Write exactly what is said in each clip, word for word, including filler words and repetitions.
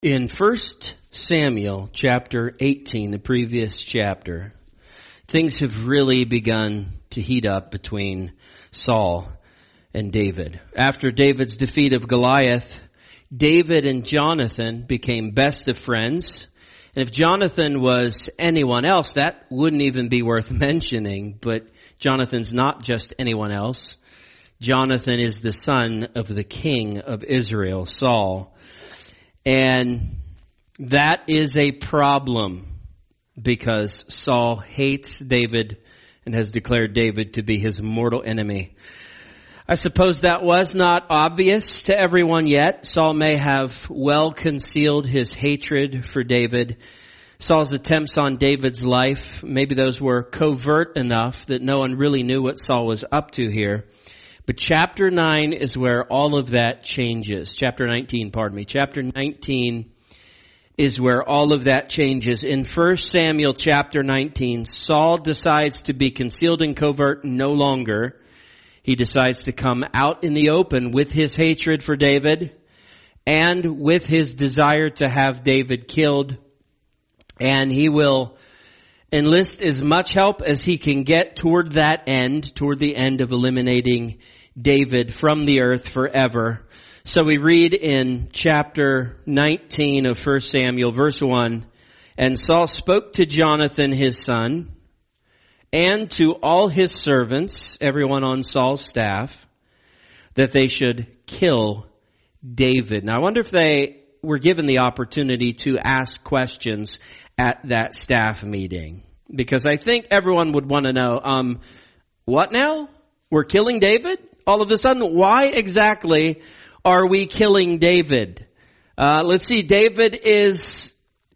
In First Samuel chapter eighteen, the previous chapter, things have really begun to heat up between Saul and David. After David's defeat of Goliath, David and Jonathan became best of friends. And if Jonathan was anyone else, that wouldn't even be worth mentioning. But Jonathan's not just anyone else. Jonathan is the son of the king of Israel, Saul. And that is a problem because Saul hates David and has declared David to be his mortal enemy. I suppose that was not obvious to everyone yet. Saul may have well concealed his hatred for David. Saul's attempts on David's life, maybe those were covert enough that no one really knew what Saul was up to here. But chapter nine is where all of that changes. Chapter nineteen, pardon me. Chapter nineteen is where all of that changes. In First Samuel chapter nineteen, Saul decides to be concealed and covert no longer. He decides to come out in the open with his hatred for David and with his desire to have David killed. And he will enlist as much help as he can get toward that end, toward the end of eliminating David from the earth forever. So we read in chapter nineteen of First Samuel, verse one, "And Saul spoke to Jonathan his son, and to all his servants, everyone on Saul's staff, that they should kill David." Now I wonder if they were given the opportunity to ask questions at that staff meeting. Because I think everyone would want to know, um, what now? We're killing David? All of a sudden, why exactly are we killing David? Uh, let's see, David is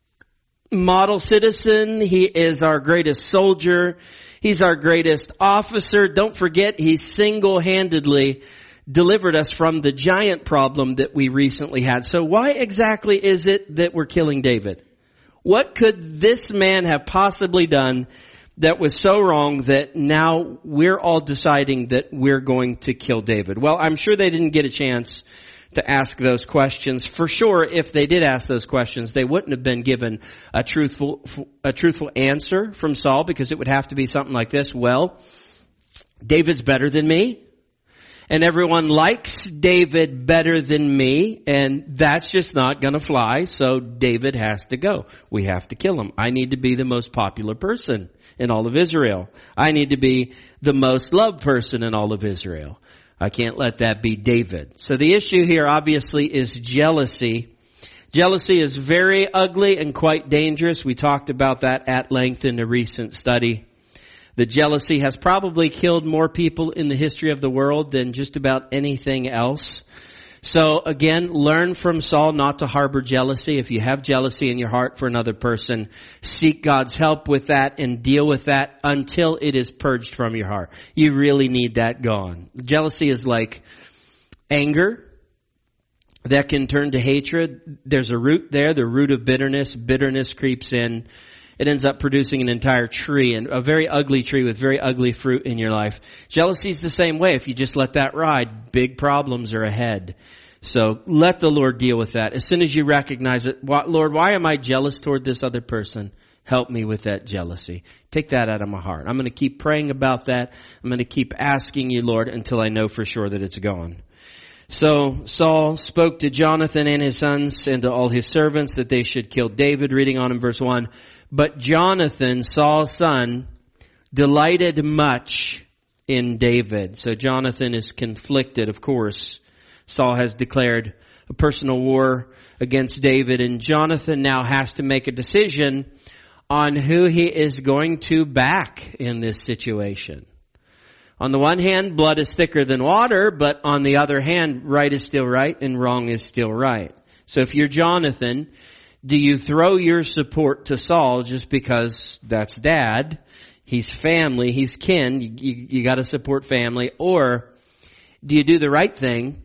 model citizen. He is our greatest soldier. He's our greatest officer. Don't forget, he single-handedly delivered us from the giant problem that we recently had. So why exactly is it that we're killing David? What could this man have possibly done that was so wrong that now we're all deciding that we're going to kill David? Well, I'm sure they didn't get a chance to ask those questions. For sure, if they did ask those questions, they wouldn't have been given a truthful, a truthful answer from Saul, because it would have to be something like this. Well, David's better than me, and everyone likes David better than me, and that's just not gonna fly, so David has to go. We have to kill him. I need to be the most popular person in all of Israel. I need to be the most loved person in all of Israel. I can't let that be David. So the issue here obviously is jealousy. Jealousy is very ugly and quite dangerous. We talked about that at length in a recent study. The jealousy has probably killed more people in the history of the world than just about anything else. So again, learn from Saul not to harbor jealousy. If you have jealousy in your heart for another person, seek God's help with that and deal with that until it is purged from your heart. You really need that gone. Jealousy is like anger that can turn to hatred. There's a root there, the root of bitterness. Bitterness creeps in. It ends up producing an entire tree, and a very ugly tree with very ugly fruit in your life. Jealousy is the same way. If you just let that ride, big problems are ahead. So let the Lord deal with that. As soon as you recognize it, Lord, why am I jealous toward this other person? Help me with that jealousy. Take that out of my heart. I'm going to keep praying about that. I'm going to keep asking you, Lord, until I know for sure that it's gone. So Saul spoke to Jonathan and his sons and to all his servants that they should kill David. Reading on in verse one. But Jonathan, Saul's son, delighted much in David. So Jonathan is conflicted, of course. Saul has declared a personal war against David, and Jonathan now has to make a decision on who he is going to back in this situation. On the one hand, blood is thicker than water, but on the other hand, right is still right and wrong is still right. So if you're Jonathan, do you throw your support to Saul just because that's dad? He's family, he's kin, you, you, you gotta support family. Or do you do the right thing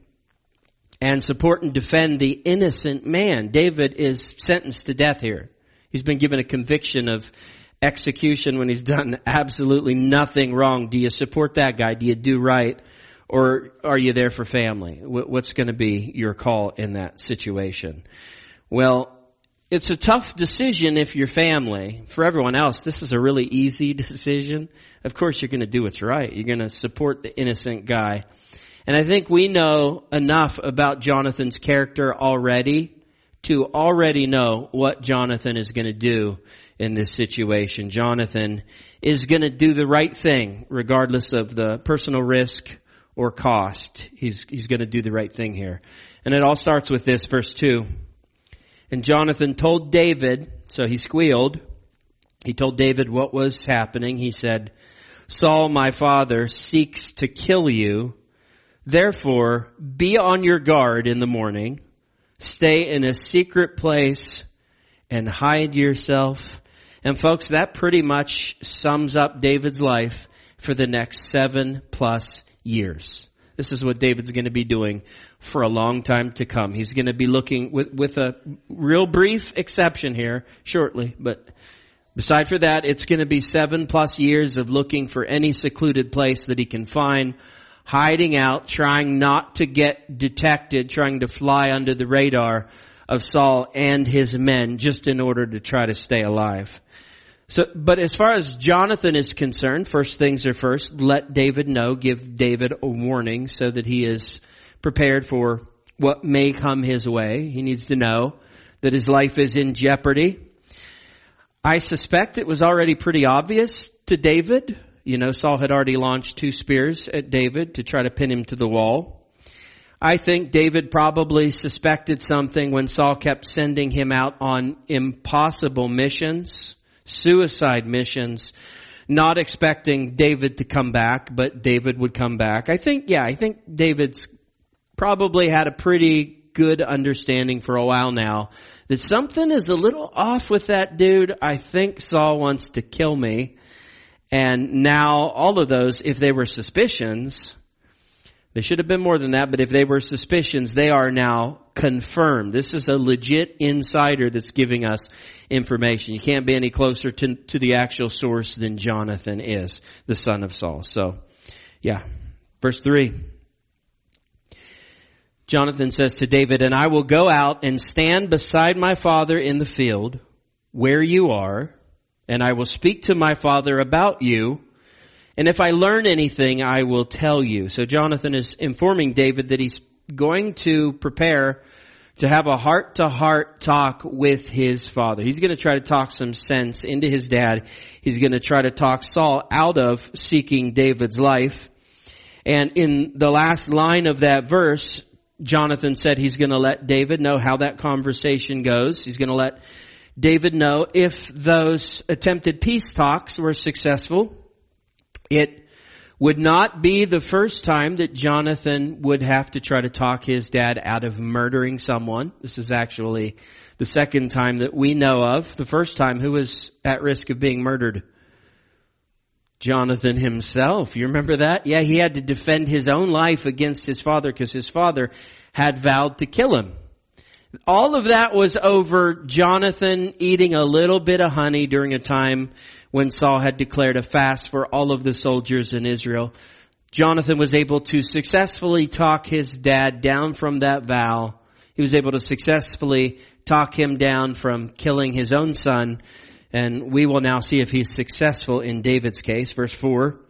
and support and defend the innocent man? David is sentenced to death here. He's been given a conviction of execution when he's done absolutely nothing wrong. Do you support that guy? Do you do right? Or are you there for family? What's going to be your call in that situation? Well, it's a tough decision if you're family. For everyone else, this is a really easy decision. Of course, you're going to do what's right. You're going to support the innocent guy. And I think we know enough about Jonathan's character already to already know what Jonathan is going to do in this situation. Jonathan is going to do the right thing regardless of the personal risk or cost. He's, he's going to do the right thing here. And it all starts with this, verse two. And Jonathan told David, so he squealed. He told David what was happening. He said, Saul, my father, seeks to kill you. Therefore, be on your guard in the morning. Stay in a secret place and hide yourself. And folks, that pretty much sums up David's life for the next seven plus years. This is what David's going to be doing for a long time to come. He's going to be looking with, with a real brief exception here shortly, but beside for that, it's going to be seven plus years of looking for any secluded place that he can find, hiding out, trying not to get detected, trying to fly under the radar of Saul and his men just in order to try to stay alive. So, but as far as Jonathan is concerned, first things are first, let David know, give David a warning so that he is prepared for what may come his way. He needs to know that his life is in jeopardy. I suspect it was already pretty obvious to David. You know, Saul had already launched two spears at David to try to pin him to the wall. I think David probably suspected something when Saul kept sending him out on impossible missions, suicide missions, not expecting David to come back, but David would come back. I think, yeah, I think David's probably had a pretty good understanding for a while now that something is a little off with that dude. I think Saul wants to kill me. And now all of those, if they were suspicions, they should have been more than that, but if they were suspicions, they are now confirmed. This is a legit insider that's giving us information. You can't be any closer to, to the actual source than Jonathan is, the son of Saul. So, yeah. Verse three. Jonathan says to David, and I will go out and stand beside my father in the field where you are, and I will speak to my father about you. And if I learn anything, I will tell you. So Jonathan is informing David that he's going to prepare to have a heart-to-heart talk with his father. He's going to try to talk some sense into his dad. He's going to try to talk Saul out of seeking David's life. And in the last line of that verse, Jonathan said he's going to let David know how that conversation goes. He's going to let David know if those attempted peace talks were successful. It would not be the first time that Jonathan would have to try to talk his dad out of murdering someone. This is actually the second time that we know of. The first time, who was at risk of being murdered? Jonathan himself. You remember that? Yeah, he had to defend his own life against his father because his father had vowed to kill him. All of that was over Jonathan eating a little bit of honey during a time when Saul had declared a fast for all of the soldiers in Israel. Jonathan was able to successfully talk his dad down from that vow. He was able to successfully talk him down from killing his own son. And we will now see if he's successful in David's case. Verse four.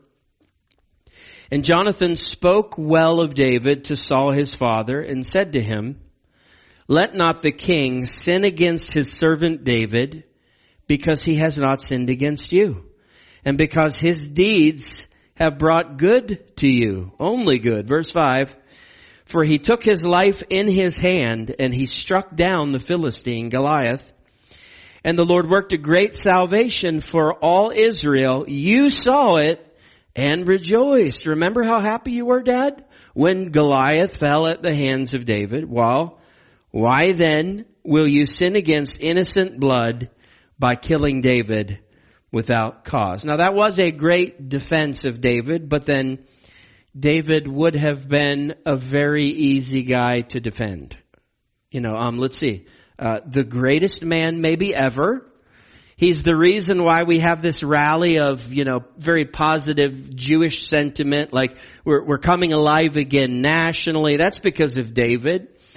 And Jonathan spoke well of David to Saul his father and said to him, let not the king sin against his servant David, because he has not sinned against you, and because his deeds have brought good to you, only good. Verse five, for he took his life in his hand, and he struck down the Philistine Goliath. And the Lord worked a great salvation for all Israel. You saw it and rejoiced. Remember how happy you were, Dad, when Goliath fell at the hands of David? Well, why then will you sin against innocent blood by killing David without cause? Now that was a great defense of David, but then David would have been a very easy guy to defend. You know, um, let's see. Uh, the greatest man maybe ever. He's the reason why we have this rally of, you know, very positive Jewish sentiment, like we're, we're coming alive again nationally. That's because of David.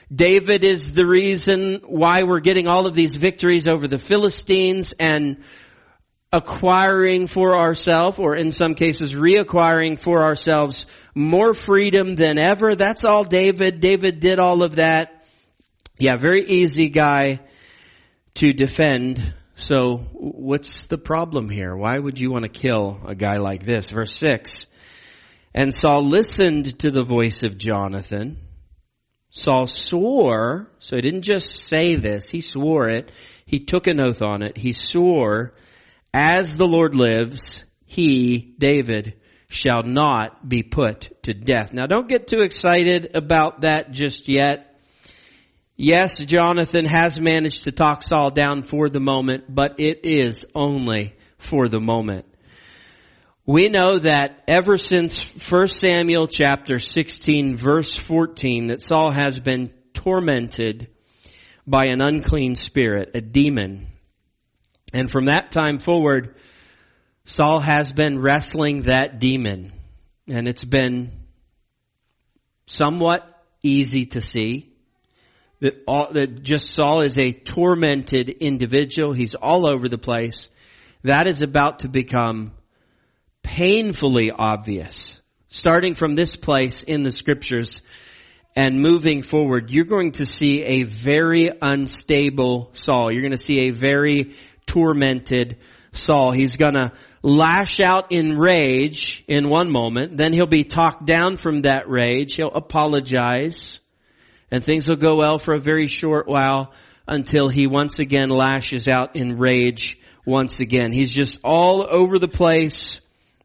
David is the reason why we're getting all of these victories over the Philistines and acquiring for ourselves, or in some cases reacquiring for ourselves, more freedom than ever. That's all David. David did all of that. Yeah, very easy guy to defend. So what's the problem here? Why would you want to kill a guy like this? Verse six. And Saul listened to the voice of Jonathan. Saul swore, so he didn't just say this, he swore it. He took an oath on it. He swore, as the Lord lives, he, David, shall not be put to death. Now don't get too excited about that just yet. Yes, Jonathan has managed to talk Saul down for the moment, but it is only for the moment. We know that ever since First Samuel chapter sixteen verse fourteen that Saul has been tormented by an unclean spirit, a demon. And from that time forward, Saul has been wrestling that demon. And it's been somewhat easy to see that, all, that just Saul is a tormented individual. He's all over the place. That is about to become painfully obvious. Starting from this place in the scriptures and moving forward, you're going to see a very unstable Saul. You're going to see a very tormented Saul. He's going to lash out in rage in one moment. Then he'll be talked down from that rage. He'll apologize. And things will go well for a very short while until he once again lashes out in rage once again. He's just all over the place.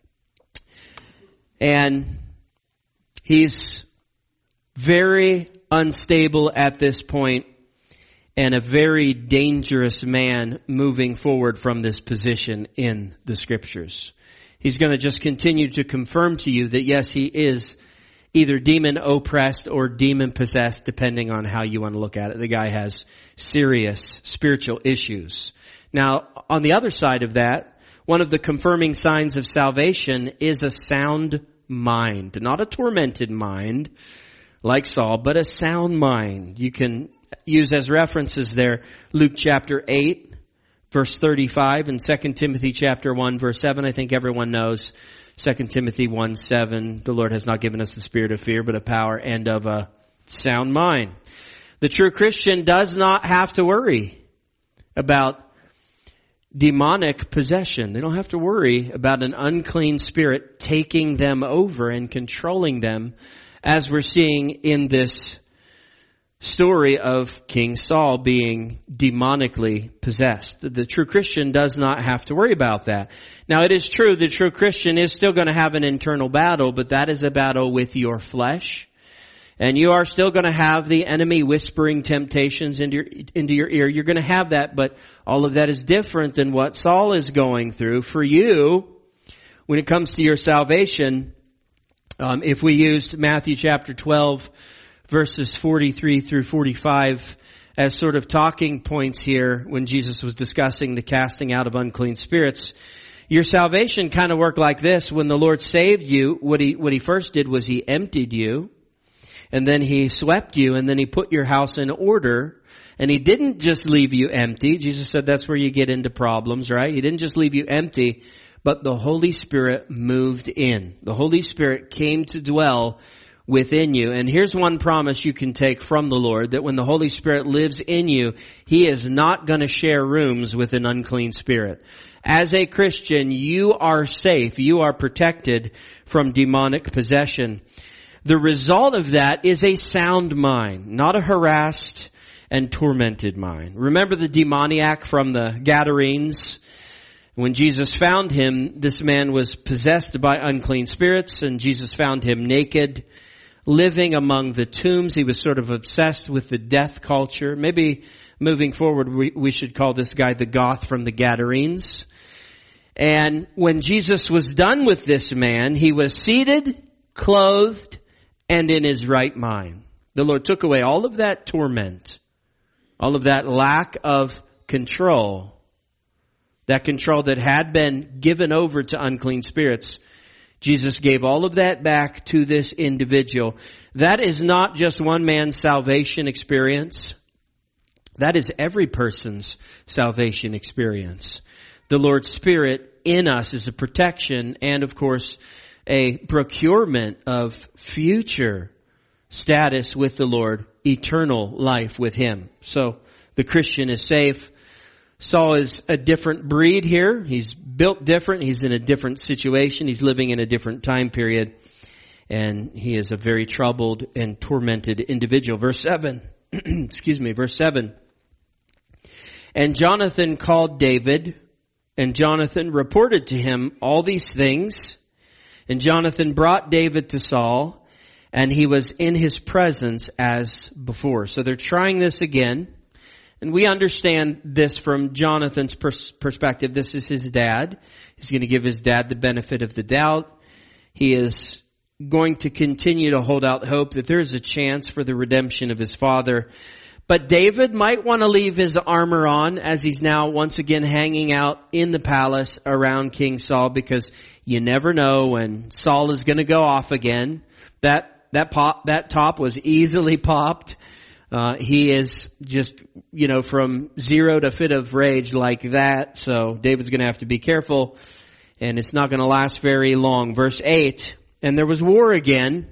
And he's very unstable at this point and a very dangerous man moving forward from this position in the scriptures. He's going to just continue to confirm to you that yes, he is either demon oppressed or demon possessed, depending on how you want to look at it. The guy has serious spiritual issues. Now, on the other side of that, one of the confirming signs of salvation is a sound mind. Not a tormented mind like Saul, but a sound mind. You can use as references there Luke chapter eight, verse thirty-five, and Second Timothy chapter one, verse seven. I think everyone knows Second Timothy one, seven. The Lord has not given us the spirit of fear, but of power and of a sound mind. The true Christian does not have to worry about demonic possession. They don't have to worry about an unclean spirit taking them over and controlling them, as we're seeing in this story of King Saul being demonically possessed. The, the true Christian does not have to worry about that. Now, it is true the true Christian is still going to have an internal battle, but that is a battle with your flesh. And you are still going to have the enemy whispering temptations into your, into your ear. You're going to have that, but all of that is different than what Saul is going through. For you, when it comes to your salvation, um, if we used Matthew chapter twelve, verses forty-three through forty-five as sort of talking points here when Jesus was discussing the casting out of unclean spirits, your salvation kind of worked like this. When the Lord saved you, what he, what he first did was he emptied you. And then he swept you, and then he put your house in order. And he didn't just leave you empty. Jesus said that's where you get into problems, right? He didn't just leave you empty, but the Holy Spirit moved in. The Holy Spirit came to dwell within you. And here's one promise you can take from the Lord, that when the Holy Spirit lives in you, He is not going to share rooms with an unclean spirit. As a Christian, you are safe. You are protected from demonic possession. The result of that is a sound mind, not a harassed and tormented mind. Remember the demoniac from the Gadarenes? When Jesus found him, this man was possessed by unclean spirits, and Jesus found him naked, living among the tombs. He was sort of obsessed with the death culture. Maybe moving forward, we, we should call this guy the Goth from the Gadarenes. And when Jesus was done with this man, he was seated, clothed, and in his right mind. The Lord took away all of that torment, all of that lack of control, that control that had been given over to unclean spirits. Jesus gave all of that back to this individual. That is not just one man's salvation experience. That is every person's salvation experience. The Lord's Spirit in us is a protection and, of course, a procurement of future status with the Lord, eternal life with Him. So the Christian is safe. Saul is a different breed here. He's built different. He's in a different situation. He's living in a different time period. And he is a very troubled and tormented individual. Verse seven. Excuse me. Verse seven. And Jonathan called David, and Jonathan reported to him all these things. And Jonathan brought David to Saul, and he was in his presence as before. So they're trying this again. And we understand this from Jonathan's pers- perspective. This is his dad. He's going to give his dad the benefit of the doubt. He is going to continue to hold out hope that there is a chance for the redemption of his father. But David might want to leave his armor on as he's now once again hanging out in the palace around King Saul, because you never know when Saul is going to go off again. That that pop that top was easily popped. Uh, he is just, you know, from zero to fit of rage like that. So David's going to have to be careful, and it's not going to last very long. Verse eight, and there was war again,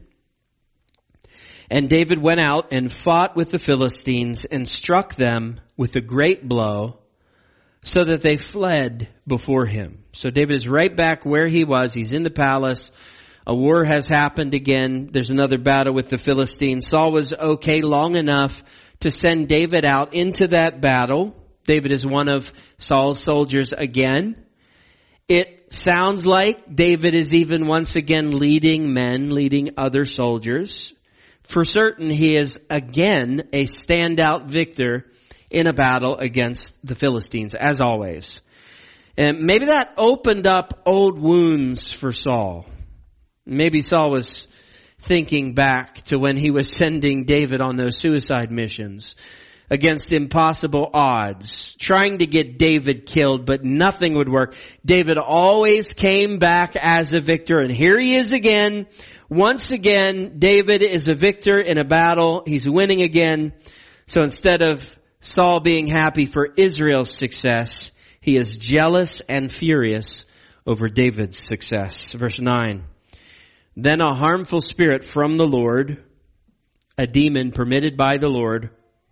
and David went out and fought with the Philistines and struck them with a great blow so that they fled before him. So David is right back where he was. He's in the palace. A war has happened again. There's another battle with the Philistines. Saul was okay long enough to send David out into that battle. David is one of Saul's soldiers again. It sounds like David is even once again leading men, leading other soldiers. For certain, he is again a standout victor in a battle against the Philistines, as always. And maybe that opened up old wounds for Saul. Maybe Saul was thinking back to when he was sending David on those suicide missions against impossible odds, trying to get David killed, but nothing would work. David always came back as a victor, and here he is again. Once again, David is a victor in a battle. He's winning again. So instead of Saul being happy for Israel's success, he is jealous and furious over David's success. Verse nine. Then a harmful spirit from the Lord, a demon permitted by the Lord,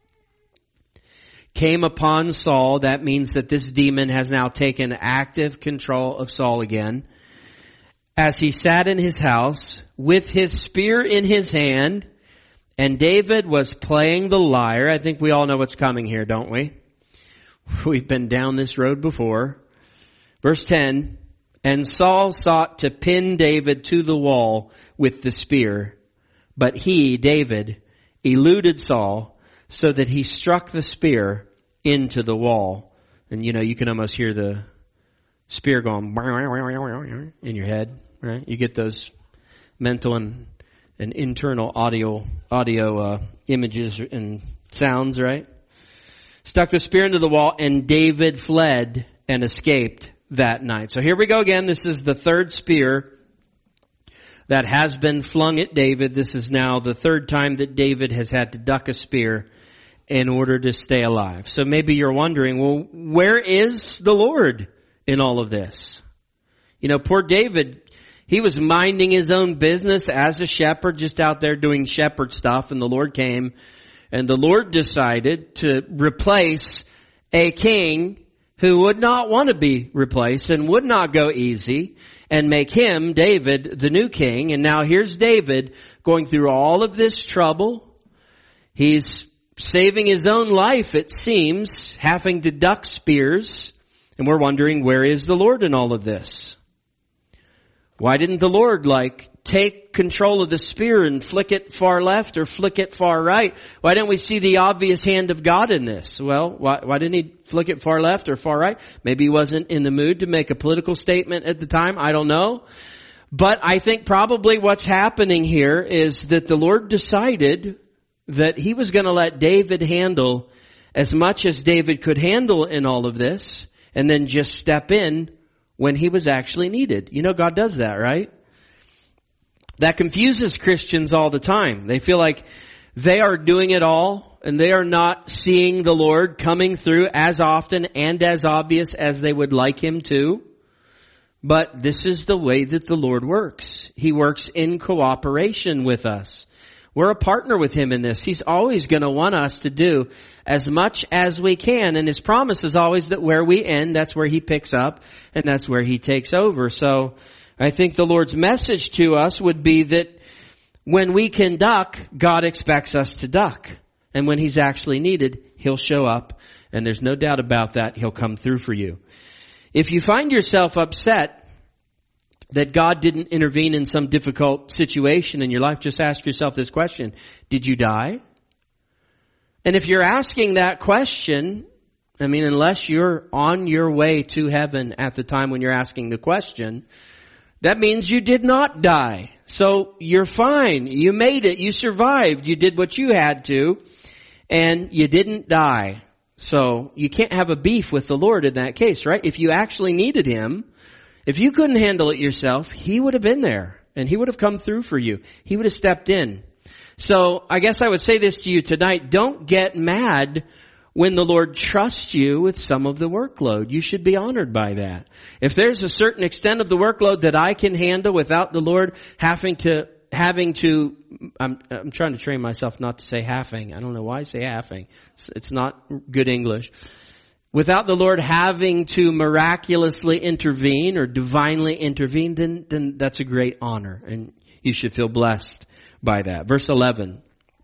came upon Saul. That means that this demon has now taken active control of Saul again. As he sat in his house with his spear in his hand, and David was playing the lyre. I think we all know what's coming here, don't we? We've been down this road before. Verse ten. And Saul sought to pin David to the wall with the spear, but he, David, eluded Saul so that he struck the spear into the wall. And you know, you can almost hear the spear going in your head, right? You get those mental and, and internal audio, audio, uh, images and sounds, right? Stuck the spear into the wall, and David fled and escaped that night. So here we go again. This is the third spear that has been flung at David. This is now the third time that David has had to duck a spear in order to stay alive. So maybe you're wondering, well, where is the Lord in all of this? You know, poor David, he was minding his own business as a shepherd, just out there doing shepherd stuff, and the Lord came, and the Lord decided to replace a king who would not want to be replaced and would not go easy, and make him, David, the new king. And now here's David going through all of this trouble. He's saving his own life, it seems, having to duck spears. And we're wondering, where is the Lord in all of this? Why didn't the Lord, like, take control of the spear and flick it far left or flick it far right? Why didn't we see the obvious hand of God in this? Well, why, why didn't he flick it far left or far right? Maybe he wasn't in the mood to make a political statement at the time. I don't know. But I think probably what's happening here is that the Lord decided that he was going to let David handle as much as David could handle in all of this, and then just step in when he was actually needed. You know, God does that, right? That confuses Christians all the time. They feel like they are doing it all and they are not seeing the Lord coming through as often and as obvious as they would like Him to. But this is the way that the Lord works. He works in cooperation with us. We're a partner with Him in this. He's always going to want us to do as much as we can. And His promise is always that where we end, that's where He picks up and that's where He takes over. So I think the Lord's message to us would be that when we can duck, God expects us to duck. And when He's actually needed, He'll show up. And there's no doubt about that. He'll come through for you. If you find yourself upset that God didn't intervene in some difficult situation in your life, just ask yourself this question. Did you die? And if you're asking that question, I mean, unless you're on your way to heaven at the time when you're asking the question, that means you did not die. So you're fine. You made it. You survived. You did what you had to, and you didn't die. So you can't have a beef with the Lord in that case, right? If you actually needed Him, if you couldn't handle it yourself, He would have been there and He would have come through for you. He would have stepped in. So I guess I would say this to you tonight. Don't get mad when the Lord trusts you with some of the workload. You should be honored by that. If there's a certain extent of the workload that I can handle without the Lord having to, having to, I'm, I'm trying to train myself not to say halving. I don't know why I say halving. It's, it's not good English. Without the Lord having to miraculously intervene or divinely intervene, then, then that's a great honor. And you should feel blessed by that. Verse eleven.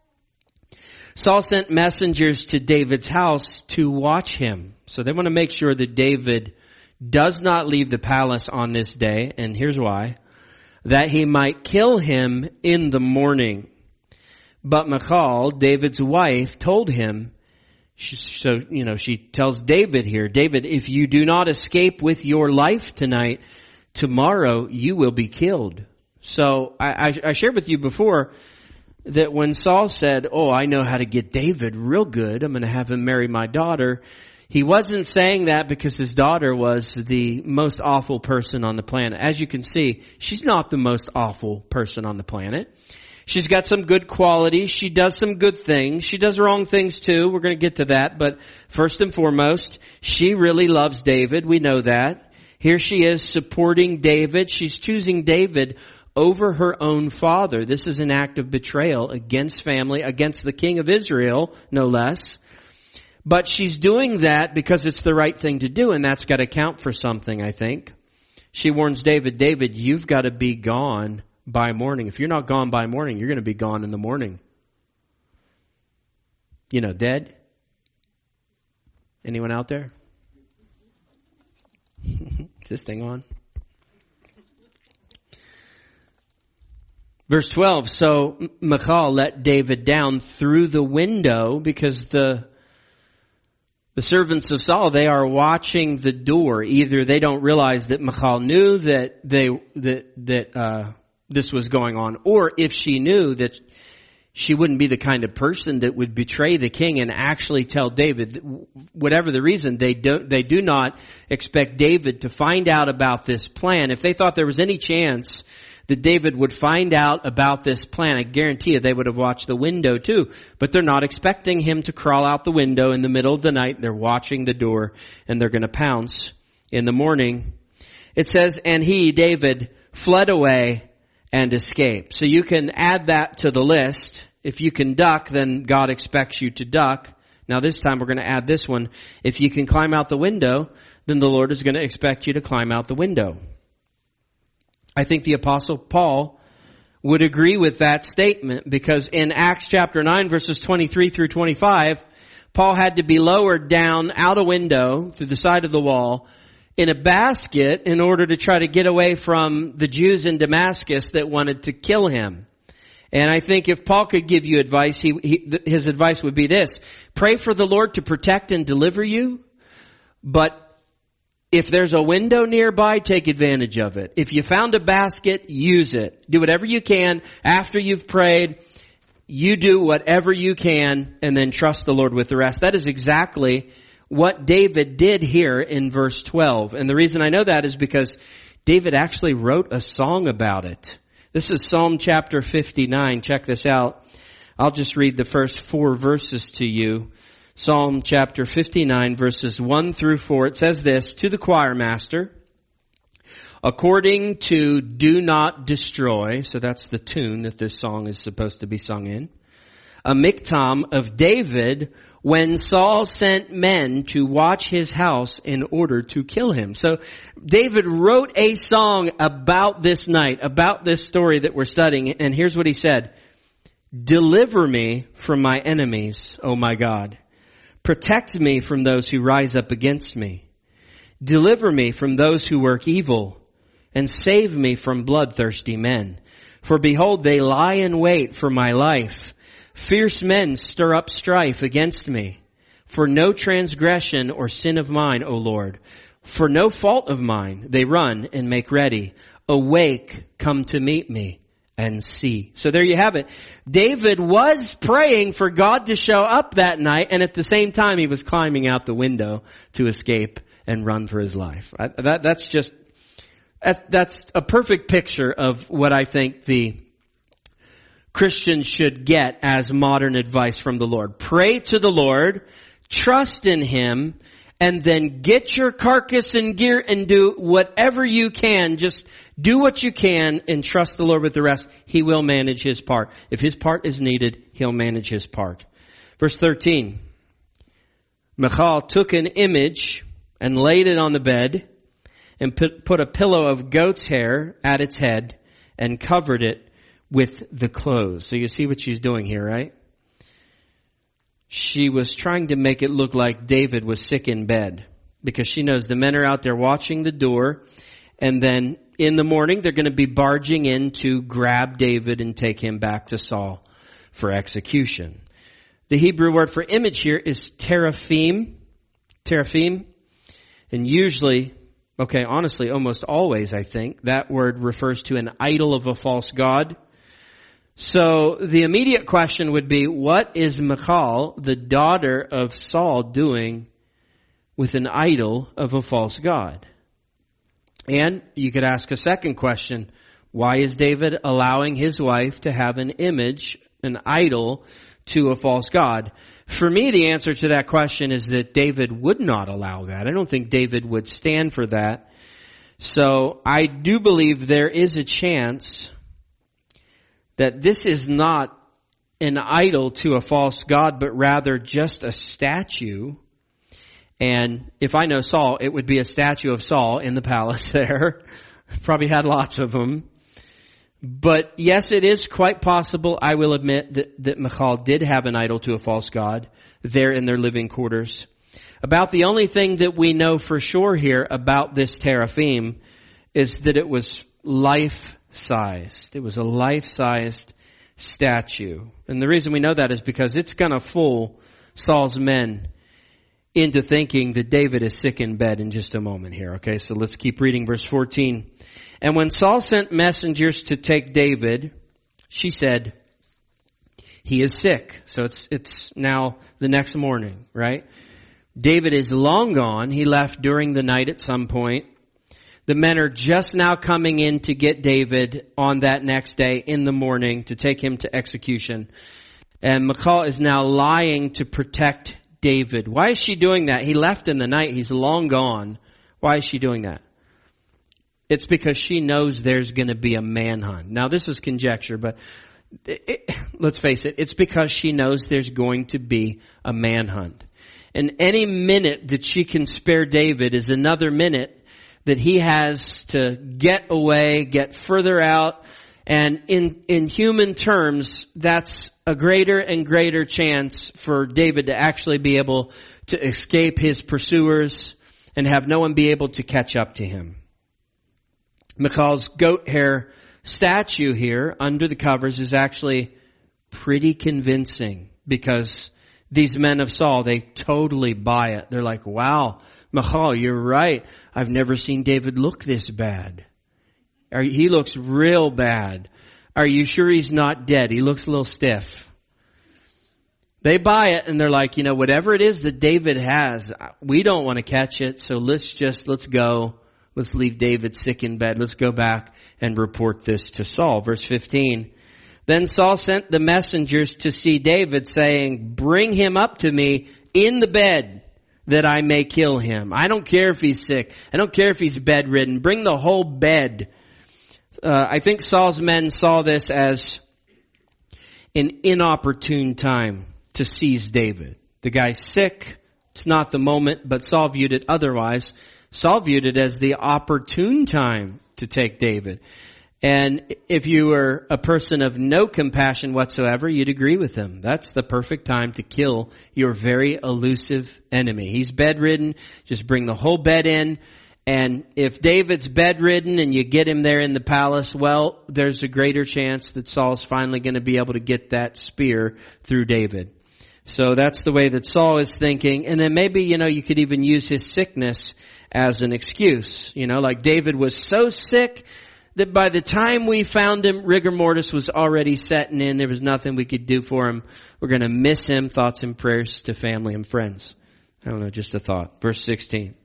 Saul sent messengers to David's house to watch him. So they want to make sure that David does not leave the palace on this day. And here's why. That he might kill him in the morning. But Michal, David's wife, told him, she, so, you know, she tells David here, David, if you do not escape with your life tonight, tomorrow you will be killed. So I, I, I shared with you before that when Saul said, oh, I know how to get David real good, I'm going to have him marry my daughter, he wasn't saying that because his daughter was the most awful person on the planet. As you can see, she's not the most awful person on the planet. She's got some good qualities. She does some good things. She does wrong things too. We're going to get to that. But first and foremost, she really loves David. We know that. Here she is supporting David. She's choosing David over her own father. This is an act of betrayal against family, against the king of Israel, no less. But she's doing that because it's the right thing to do, and that's got to count for something, I think. She warns David, David, you've got to be gone by morning. If you're not gone by morning, you're going to be gone in the morning. You know, dead? Anyone out there? Is this thing on? Verse twelve, so Michal let David down through the window because the the servants of Saul, they are watching the door. Either they don't realize that Michal knew that they that that uh this was going on, or if she knew that she wouldn't be the kind of person that would betray the king and actually tell David, whatever the reason, they don't, they do not expect David to find out about this plan. If they thought there was any chance that David would find out about this plan, I guarantee you they would have watched the window too. But they're not expecting him to crawl out the window in the middle of the night. They're watching the door and they're going to pounce in the morning. It says, and he, David, fled away and escape. So you can add that to the list. If you can duck, then God expects you to duck. Now this time we're going to add this one. If you can climb out the window, then the Lord is going to expect you to climb out the window. I think the Apostle Paul would agree with that statement because in Acts chapter nine verses twenty-three through twenty-five, Paul had to be lowered down out a window through the side of the wall in a basket in order to try to get away from the Jews in Damascus that wanted to kill him. And I think if Paul could give you advice, he, he, his advice would be this. Pray for the Lord to protect and deliver you, but if there's a window nearby, take advantage of it. If you found a basket, use it. Do whatever you can after you've prayed. You do whatever you can and then trust the Lord with the rest. That is exactly what David did here in verse twelve. And the reason I know that is because David actually wrote a song about it. This is Psalm chapter fifty-nine. Check this out. I'll just read the first four verses to you. Psalm chapter fifty-nine, verses one through four. It says this, to the choir master, according to Do Not Destroy, so that's the tune that this song is supposed to be sung in, a miktam of David when Saul sent men to watch his house in order to kill him. So David wrote a song about this night, about this story that we're studying, and here's what he said. Deliver me from my enemies, O my God. Protect me from those who rise up against me. Deliver me from those who work evil, and save me from bloodthirsty men. For behold, they lie in wait for my life. Fierce men stir up strife against me. For no transgression or sin of mine, O Lord. For no fault of mine, they run and make ready. Awake, come to meet me and see. So there you have it. David was praying for God to show up that night, and at the same time he was climbing out the window to escape and run for his life. I, that, that's just, that, that's a perfect picture of what I think the Christians should get as modern advice from the Lord. Pray to the Lord, trust in Him, and then get your carcass and gear and do whatever you can. Just do what you can and trust the Lord with the rest. He will manage His part. If His part is needed, He'll manage His part. Verse thirteen. Michal took an image and laid it on the bed and put, put a pillow of goat's hair at its head and covered it with the clothes. So you see what she's doing here, right? She was trying to make it look like David was sick in bed because she knows the men are out there watching the door, and then in the morning they're going to be barging in to grab David and take him back to Saul for execution. The Hebrew word for image here is teraphim. Teraphim. And usually, okay, honestly, almost always, I think, that word refers to an idol of a false god. So the immediate question would be, what is Michal, the daughter of Saul, doing with an idol of a false god? And you could ask a second question, why is David allowing his wife to have an image, an idol, to a false god? For me, the answer to that question is that David would not allow that. I don't think David would stand for that. So I do believe there is a chance that this is not an idol to a false god, but rather just a statue. And if I know Saul, it would be a statue of Saul in the palace there. Probably had lots of them. But yes, it is quite possible, I will admit, that, that Michal did have an idol to a false god there in their living quarters. About the only thing that we know for sure here about this teraphim is that it was life-sized. It was a life-sized statue. And the reason we know that is because it's going to fool Saul's men into thinking that David is sick in bed in just a moment here. Okay, so let's keep reading verse fourteen. And when Saul sent messengers to take David, she said, he is sick. So it's, it's now the next morning, right? David is long gone. He left during the night at some point. The men are just now coming in to get David on that next day in the morning to take him to execution. And Michal is now lying to protect David. Why is she doing that? He left in the night. He's long gone. Why is she doing that? It's because she knows there's going to be a manhunt. Now, this is conjecture, but it, it, let's face it. It's because she knows there's going to be a manhunt. And any minute that she can spare David is another minute that he has to get away, get further out. And in, in human terms, that's a greater and greater chance for David to actually be able to escape his pursuers and have no one be able to catch up to him. Michal's goat hair statue here under the covers is actually pretty convincing because these men of Saul, they totally buy it. They're like, wow, Michal, you're right. I've never seen David look this bad. He looks real bad. Are you sure he's not dead? He looks a little stiff. They buy it and they're like, you know, whatever it is that David has, we don't want to catch it. So let's just, let's go. Let's leave David sick in bed. Let's go back and report this to Saul. Verse fifteen. Then Saul sent the messengers to see David, saying, bring him up to me in the bed, that I may kill him. I don't care if he's sick. I don't care if he's bedridden. Bring the whole bed. Uh, I think Saul's men saw this as an inopportune time to seize David. The guy's sick. It's not the moment, but Saul viewed it otherwise. Saul viewed it as the opportune time to take David. And if you were a person of no compassion whatsoever, you'd agree with him. That's the perfect time to kill your very elusive enemy. He's bedridden. Just bring the whole bed in. And if David's bedridden and you get him there in the palace, well, there's a greater chance that Saul's finally going to be able to get that spear through David. So that's the way that Saul is thinking. And then maybe, you know, you could even use his sickness as an excuse. You know, like David was so sick that by the time we found him, rigor mortis was already setting in. There was nothing we could do for him. We're going to miss him. Thoughts and prayers to family and friends. I don't know, just a thought. Verse sixteen.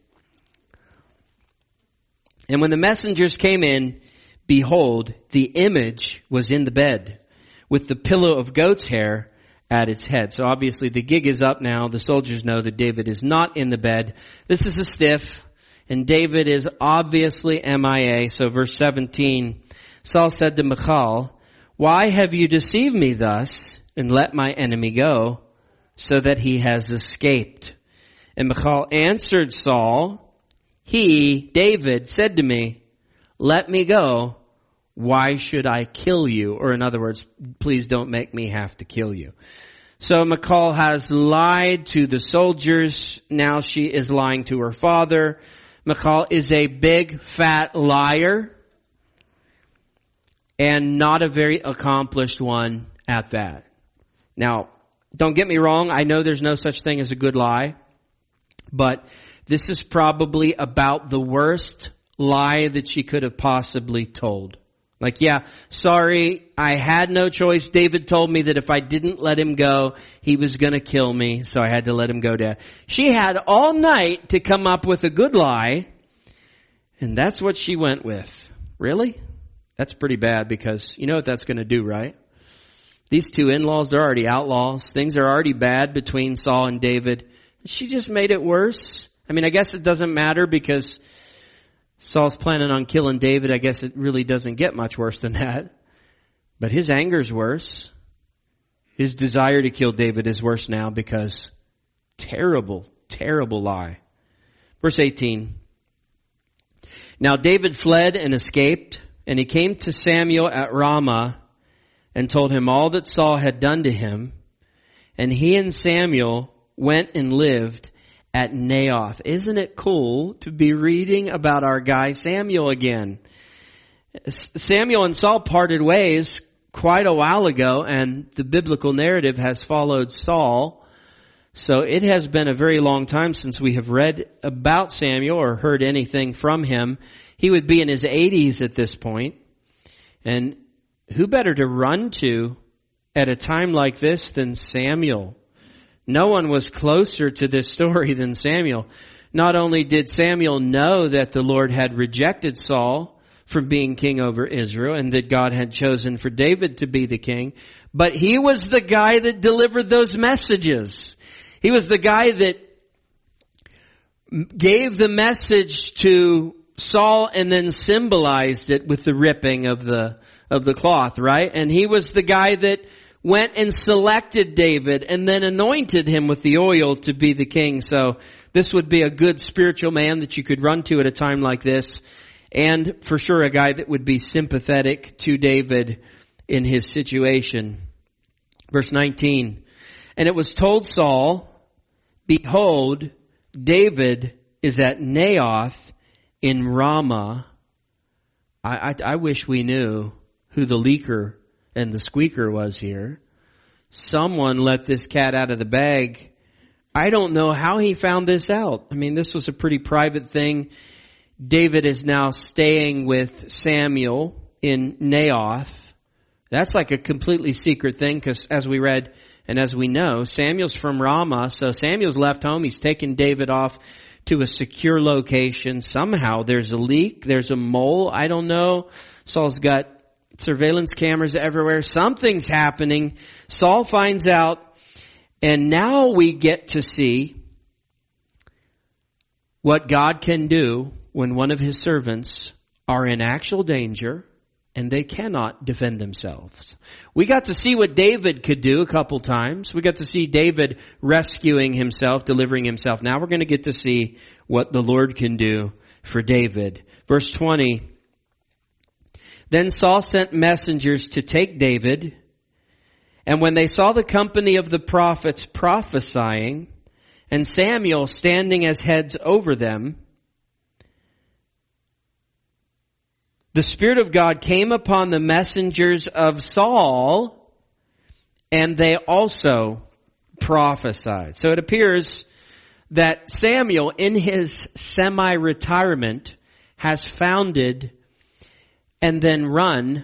And when the messengers came in, behold, the image was in the bed with the pillow of goat's hair at its head. So obviously the gig is up now. The soldiers know that David is not in the bed. This is a stiff. And David is obviously M I A. So verse seventeen, Saul said to Michal, why have you deceived me thus and let my enemy go so that he has escaped? And Michal answered Saul, he, David, said to me, let me go. Why should I kill you? Or in other words, please don't make me have to kill you. So Michal has lied to the soldiers. Now she is lying to her father. Michal is a big, fat liar, and not a very accomplished one at that. Now, don't get me wrong, I know there's no such thing as a good lie, but this is probably about the worst lie that she could have possibly told. Like, yeah, sorry, I had no choice. David told me that if I didn't let him go, he was going to kill me, so I had to let him go down. She had all night to come up with a good lie, and that's what she went with. Really? That's pretty bad, because you know what that's going to do, right? These two in-laws are already outlaws. Things are already bad between Saul and David. She just made it worse. I mean, I guess it doesn't matter because Saul's planning on killing David. I guess it really doesn't get much worse than that. But his anger's worse. His desire to kill David is worse now because terrible, terrible lie. Verse eighteen. Now David fled and escaped, and he came to Samuel at Ramah and told him all that Saul had done to him. And he and Samuel went and lived at Naioth. Isn't it cool to be reading about our guy Samuel again? Samuel and Saul parted ways quite a while ago, and the biblical narrative has followed Saul. So it has been a very long time since we have read about Samuel or heard anything from him. He would be in his eighties at this point. And who better to run to at a time like this than Samuel? No one was closer to this story than Samuel. Not only did Samuel know that the Lord had rejected Saul from being king over Israel and that God had chosen for David to be the king, but he was the guy that delivered those messages. He was the guy that gave the message to Saul and then symbolized it with the ripping of the of the cloth, right? And he was the guy that went and selected David and then anointed him with the oil to be the king. So this would be a good spiritual man that you could run to at a time like this. And for sure a guy that would be sympathetic to David in his situation. Verse nineteen. And it was told Saul, behold, David is at Naioth in Ramah. I, I, I wish we knew who the leaker and the squeaker was here. Someone let this cat out of the bag. I don't know how he found this out. I mean, this was a pretty private thing. David is now staying with Samuel in Naioth. That's like a completely secret thing because as we read and as we know, Samuel's from Ramah. So Samuel's left home. He's taken David off to a secure location. Somehow there's a leak, there's a mole, I don't know. Saul's got surveillance cameras everywhere. Something's happening. Saul finds out, and now we get to see what God can do when one of his servants are in actual danger and they cannot defend themselves. We got to see what David could do a couple times. We got to see David rescuing himself, delivering himself. Now we're going to get to see what the Lord can do for David. Verse twenty. Then Saul sent messengers to take David, and when they saw the company of the prophets prophesying, and Samuel standing as heads over them, the Spirit of God came upon the messengers of Saul, and they also prophesied. So it appears that Samuel, in his semi-retirement, has founded and then run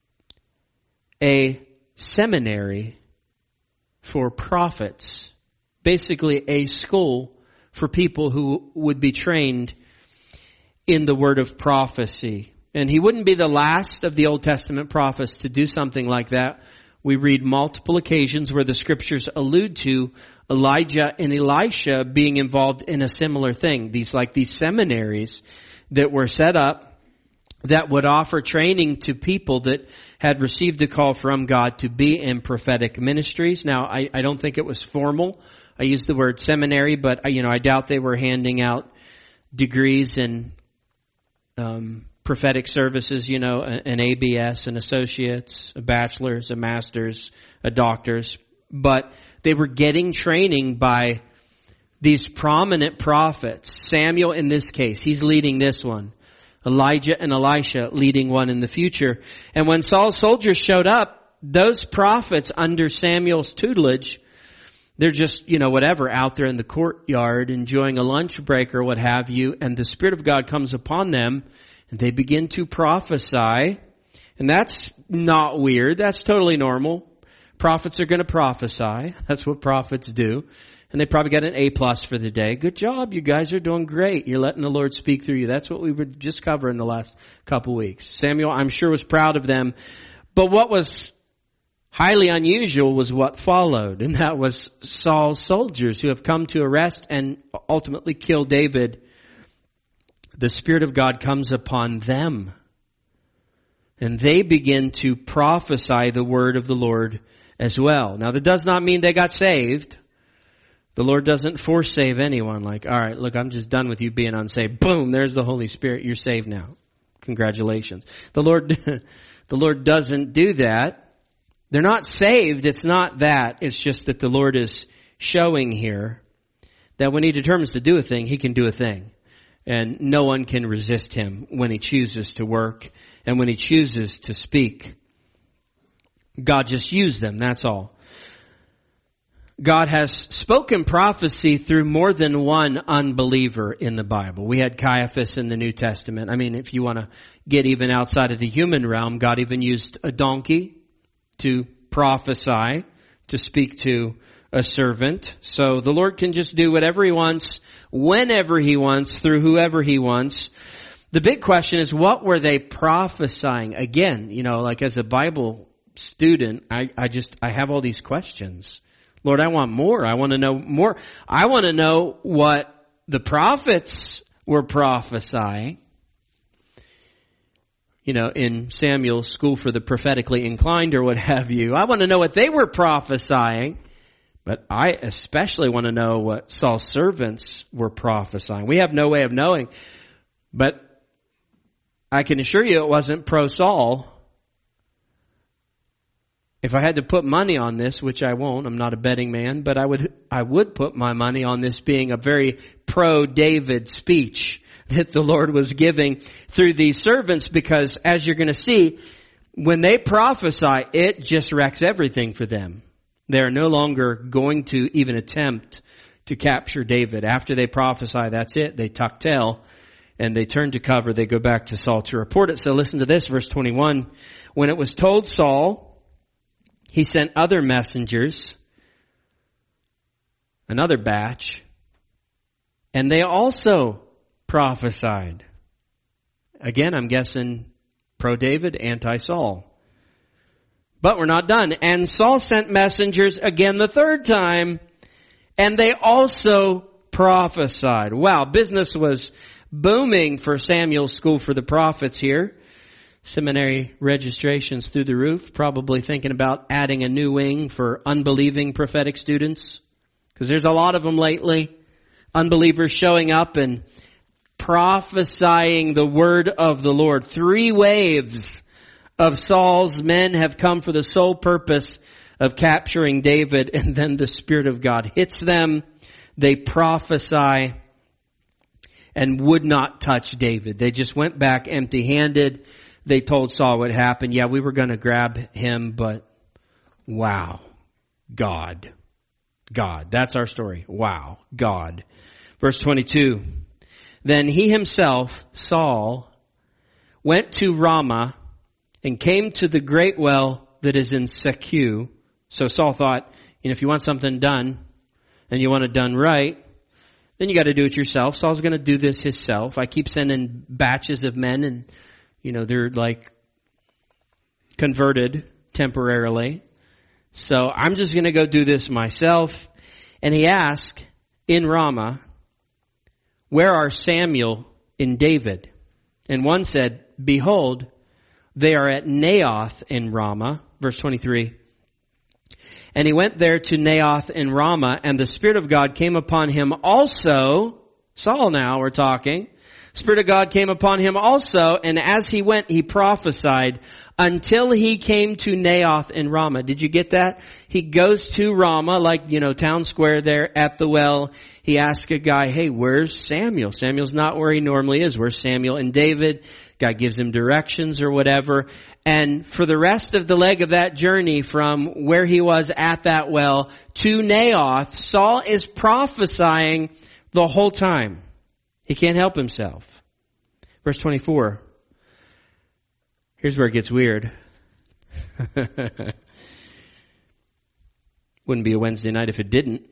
a seminary for prophets. Basically a school for people who would be trained in the word of prophecy. And he wouldn't be the last of the Old Testament prophets to do something like that. We read multiple occasions where the scriptures allude to Elijah and Elisha being involved in a similar thing. These, like these seminaries that were set up that would offer training to people that had received a call from God to be in prophetic ministries. Now, I, I don't think it was formal. I use the word seminary, but you know, I doubt they were handing out degrees in um, prophetic services. You know, an A B S, an associate's, a bachelor's, a master's, a doctor's. But they were getting training by these prominent prophets. Samuel, in this case, he's leading this one. Elijah and Elisha leading one in the future. And when Saul's soldiers showed up, those prophets under Samuel's tutelage, they're just, you know, whatever, out there in the courtyard enjoying a lunch break or what have you. And the Spirit of God comes upon them and they begin to prophesy. And that's not weird. That's totally normal. Prophets are going to prophesy. That's what prophets do. And they probably got an A plus for the day. Good job. You guys are doing great. You're letting the Lord speak through you. That's what we were just covering the last couple weeks. Samuel, I'm sure, was proud of them. But what was highly unusual was what followed. And that was Saul's soldiers who have come to arrest and ultimately kill David. The Spirit of God comes upon them. And they begin to prophesy the word of the Lord as well. Now, that does not mean they got saved. The Lord doesn't force save anyone like, all right, look, I'm just done with you being unsaved. Boom, there's the Holy Spirit. You're saved now. Congratulations. The Lord, the Lord doesn't do that. They're not saved. It's not that. It's just that the Lord is showing here that when He determines to do a thing, He can do a thing. And no one can resist Him when He chooses to work and when He chooses to speak. God just used them. That's all. God has spoken prophecy through more than one unbeliever in the Bible. We had Caiaphas in the New Testament. I mean, if you want to get even outside of the human realm, God even used a donkey to prophesy, to speak to a servant. So the Lord can just do whatever He wants, whenever He wants, through whoever He wants. The big question is, what were they prophesying? Again, you know, like as a Bible student, I, I just, I have all these questions. Lord, I want more. I want to know more. I want to know what the prophets were prophesying. You know, in Samuel's school for the prophetically inclined or what have you. I want to know what they were prophesying. But I especially want to know what Saul's servants were prophesying. We have no way of knowing. But I can assure you it wasn't pro-Saul. If I had to put money on this, which I won't, I'm not a betting man, but I would I would put my money on this being a very pro-David speech that the Lord was giving through these servants, because as you're going to see, when they prophesy, it just wrecks everything for them. They're no longer going to even attempt to capture David. After they prophesy, that's it. They tuck tail and they turn to cover. They go back to Saul to report it. So listen to this, verse twenty-one. When it was told Saul, he sent other messengers, another batch, And they also prophesied. Again, I'm guessing pro-David, anti-Saul. But we're not done. And Saul sent messengers again the third time, and they also prophesied. Wow, business was booming for Samuel's School for the Prophets here. Seminary registrations through the roof. Probably thinking about adding a new wing for unbelieving prophetic students. Because there's a lot of them lately. Unbelievers showing up and prophesying the word of the Lord. Three waves of Saul's men have come for the sole purpose of capturing David, and then the Spirit of God hits them. They prophesy and would not touch David. They just went back empty-handed. They told Saul what happened. Yeah, we were going to grab him, but wow, God. God. That's our story. Wow, God. Verse twenty-two. Then he himself, Saul, went to Ramah and came to the great well that is in Secu. So Saul thought, you know, if you want something done and you want it done right, then you got to do it yourself. Saul's going to do this himself. I keep sending batches of men and, you know, they're like converted temporarily. So I'm just going to go do this myself. And he asked in Ramah, where are Samuel and David? And one said, behold, they are at Naioth in Ramah. Verse twenty-three. And he went there to Naioth in Ramah, and the Spirit of God came upon him also. Saul now, we're talking. Spirit of God came upon him also, and as he went, he prophesied until he came to Naioth in Ramah. Did you get that? He goes to Ramah, like, you know, town square there at the well. He asks a guy, hey, where's Samuel? Samuel's not where he normally is. Where's Samuel and David? God gives him directions or whatever. And for the rest of the leg of that journey from where he was at that well to Naioth, Saul is prophesying the whole time. He can't help himself. Verse twenty-four. Here's where it gets weird. Wouldn't be a Wednesday night if it didn't.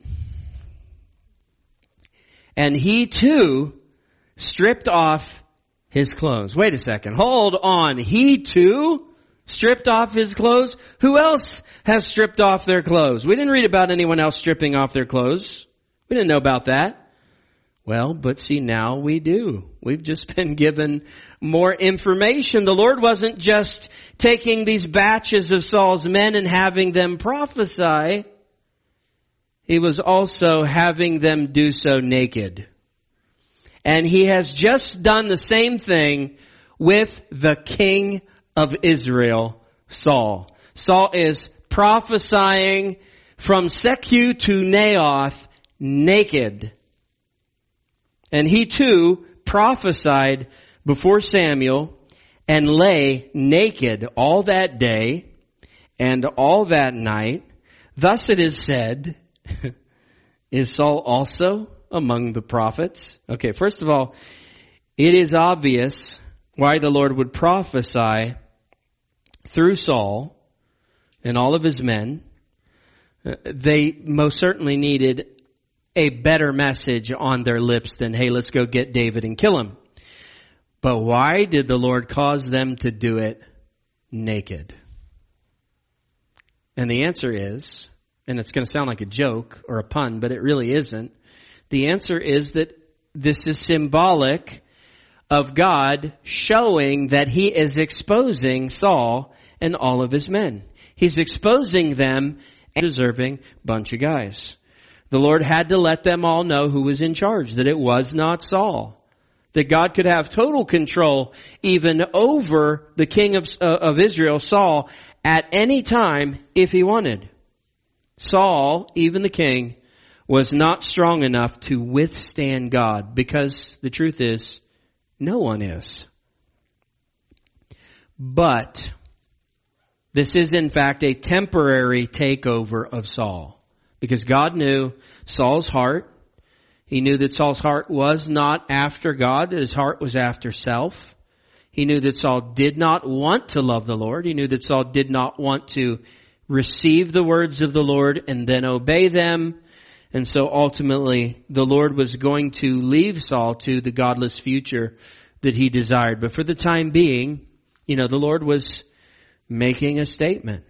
And he too stripped off his clothes. Wait a second. Hold on. He too stripped off his clothes? Who else has stripped off their clothes? We didn't read about anyone else stripping off their clothes. We didn't know about that. Well, but see, now we do. We've just been given more information. The Lord wasn't just taking these batches of Saul's men and having them prophesy. He was also having them do so naked. And he has just done the same thing with the king of Israel, Saul. Saul is prophesying from Secu to Naioth naked. And he too prophesied before Samuel and lay naked all that day and all that night. Thus it is said, is Saul also among the prophets? Okay, first of all, it is obvious why the Lord would prophesy through Saul and all of his men. They most certainly needed a better message on their lips than, hey, let's go get David and kill him. But why did the Lord cause them to do it naked? And the answer is, and it's going to sound like a joke or a pun, but it really isn't. The answer is that this is symbolic of God showing that he is exposing Saul and all of his men. He's exposing them and a deserving bunch of guys. The Lord had to let them all know who was in charge, that it was not Saul. That God could have total control even over the king of, uh, of Israel, Saul, at any time if he wanted. Saul, even the king, was not strong enough to withstand God because the truth is, no one is. But this is in fact a temporary takeover of Saul. Because God knew Saul's heart. He knew that Saul's heart was not after God, that his heart was after self. He knew that Saul did not want to love the Lord. He knew that Saul did not want to receive the words of the Lord and then obey them. And so ultimately, the Lord was going to leave Saul to the godless future that he desired. But for the time being, you know, the Lord was making a statement.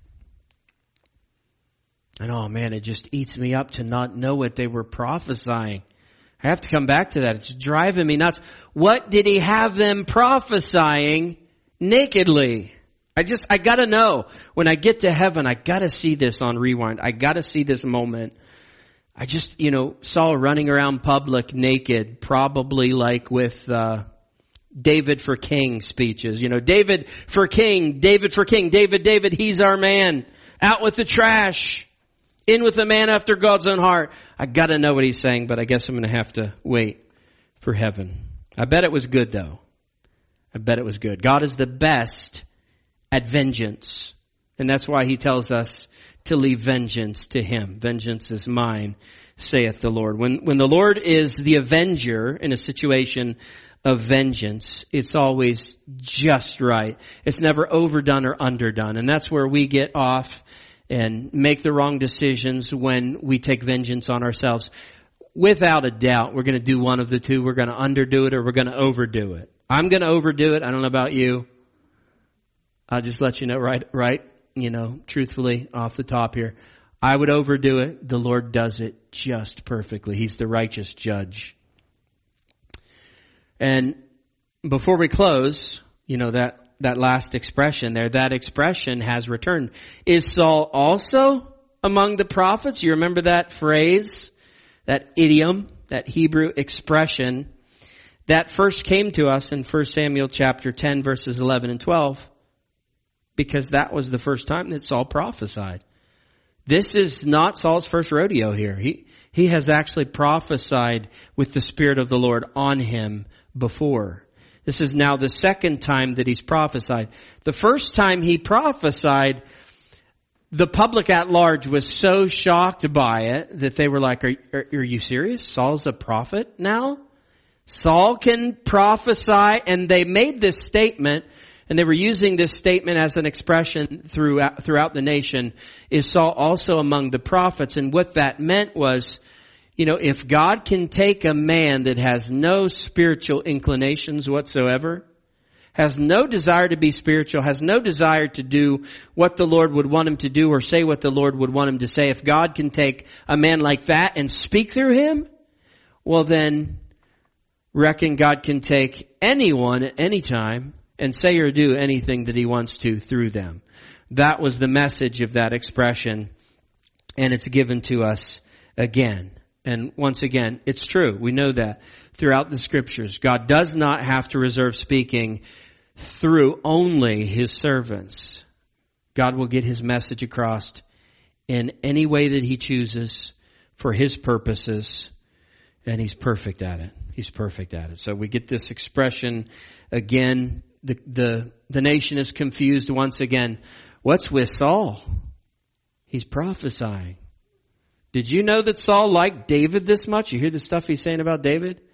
And oh man, it just eats me up to not know what they were prophesying. I have to come back to that. It's driving me nuts. What did he have them prophesying nakedly? I just, I gotta know. When I get to heaven, I gotta see this on rewind. I gotta see this moment. I just, you know, saw running around public naked, probably like with, uh, David for King speeches. You know, David for King, David for King, David, David, he's our man. Out with the trash. In with the man after God's own heart. I gotta know what he's saying, but I guess I'm gonna have to wait for heaven. I bet it was good though. I bet it was good. God is the best at vengeance. And that's why he tells us to leave vengeance to him. Vengeance is mine, saith the Lord. When, when the Lord is the avenger in a situation of vengeance, it's always just right. It's never overdone or underdone. And that's where we get off and make the wrong decisions when we take vengeance on ourselves. Without a doubt, we're going to do one of the two. We're going to underdo it or we're going to overdo it. I'm going to overdo it. I don't know about you. I'll just let you know right, right, you know, truthfully off the top here. I would overdo it. The Lord does it just perfectly. He's the righteous judge. And before we close, you know, that, that last expression there, that expression has returned. Is Saul also among the prophets? You remember that phrase, that idiom, that Hebrew expression that first came to us in First Samuel chapter ten, verses eleven and twelve, because that was the first time that Saul prophesied. This is not Saul's first rodeo here. He, he has actually prophesied with the Spirit of the Lord on him before. This is now the second time that he's prophesied. The first time he prophesied, the public at large was so shocked by it that they were like, are, are, are you serious? Saul's a prophet now? Saul can prophesy, and they made this statement, and they were using this statement as an expression throughout, throughout the nation. Is Saul also among the prophets? And what that meant was, you know, if God can take a man that has no spiritual inclinations whatsoever, has no desire to be spiritual, has no desire to do what the Lord would want him to do or say what the Lord would want him to say, if God can take a man like that and speak through him, well then, reckon God can take anyone at any time and say or do anything that he wants to through them. That was the message of that expression, and it's given to us again. And once again, it's true. We know that throughout the scriptures. God does not have to reserve speaking through only his servants. God will get his message across in any way that he chooses for his purposes, and he's perfect at it. He's perfect at it. So we get this expression again. The, the, the nation is confused once again. What's with Saul? He's prophesying. Did you know that Saul liked David this much? You hear the stuff he's saying about David?